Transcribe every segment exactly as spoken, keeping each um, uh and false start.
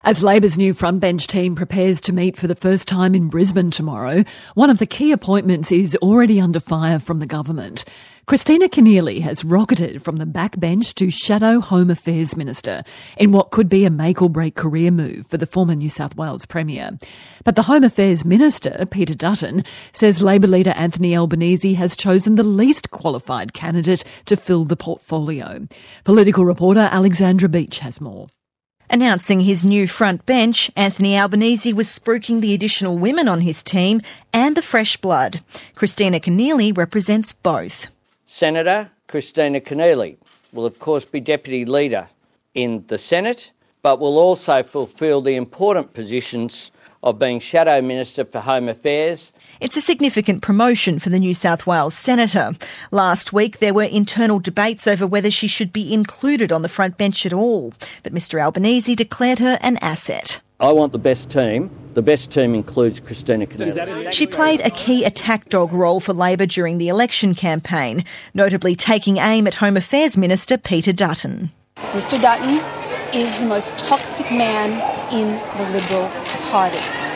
As Labor's new frontbench team prepares to meet for the first time in Brisbane tomorrow, one of the key appointments is already under fire from the government. Kristina Keneally has rocketed from the backbench to Shadow Home Affairs Minister in what could be a make-or-break career move for the former New South Wales Premier. But the Home Affairs Minister, Peter Dutton, says Labor leader Anthony Albanese has chosen the least qualified candidate to fill the portfolio. Political reporter Alexandra Beach has more. Announcing his new front bench, Anthony Albanese was spruiking the additional women on his team and the fresh blood. Kristina Keneally represents both. Senator Kristina Keneally will of course be Deputy Leader in the Senate, but will also fulfil the important positions of being Shadow Minister for Home Affairs. It's a significant promotion for the New South Wales Senator. Last week there were internal debates over whether she should be included on the front bench at all, but Mr Albanese declared her an asset. I want the best team. The best team includes Kristina Keneally. She played a key attack dog role for Labor during the election campaign, notably taking aim at Home Affairs Minister Peter Dutton. Mr Dutton is the most toxic man in the Liberal Party.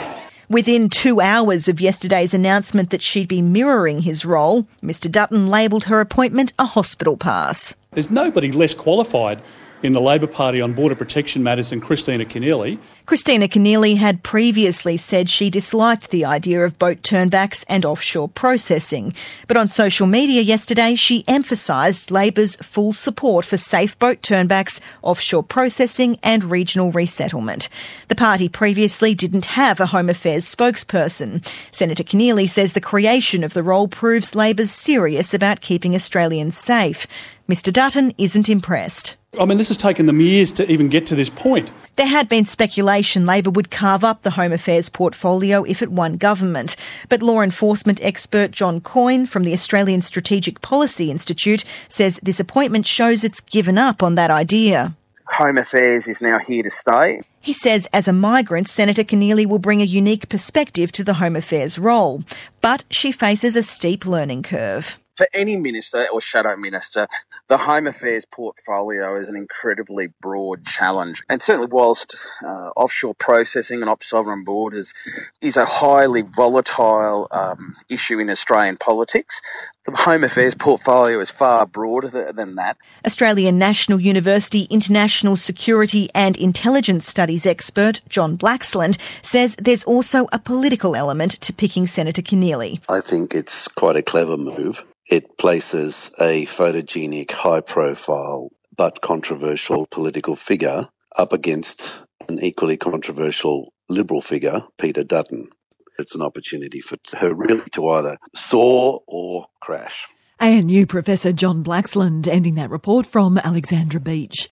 Within two hours of yesterday's announcement that she'd be mirroring his role, Mr Dutton labelled her appointment a hospital pass. There's nobody less qualified in the Labor Party on border protection matters than Kristina Keneally. Kristina Keneally had previously said she disliked the idea of boat turnbacks and offshore processing. But on social media yesterday, she emphasised Labor's full support for safe boat turnbacks, offshore processing and regional resettlement. The party previously didn't have a Home Affairs spokesperson. Senator Keneally says the creation of the role proves Labor's serious about keeping Australians safe. Mr Dutton isn't impressed. I mean, this has taken them years to even get to this point. There had been speculation Labor would carve up the Home Affairs portfolio if it won government. But law enforcement expert John Coyne from the Australian Strategic Policy Institute says this appointment shows it's given up on that idea. Home Affairs is now here to stay. He says as a migrant, Senator Keneally will bring a unique perspective to the Home Affairs role. But she faces a steep learning curve. For any minister or shadow minister, the Home Affairs portfolio is an incredibly broad challenge. And certainly whilst uh, offshore processing and ops sovereign borders is a highly volatile um, issue in Australian politics, the Home Affairs portfolio is far broader th- than that. Australian National University International Security and Intelligence Studies expert John Blaxland says there's also a political element to picking Senator Keneally. I think it's quite a clever move. It places a photogenic, high-profile but controversial political figure up against an equally controversial Liberal figure, Peter Dutton. It's an opportunity for her really to either soar or crash. A N U Professor John Blaxland ending that report from Alexandra Beach.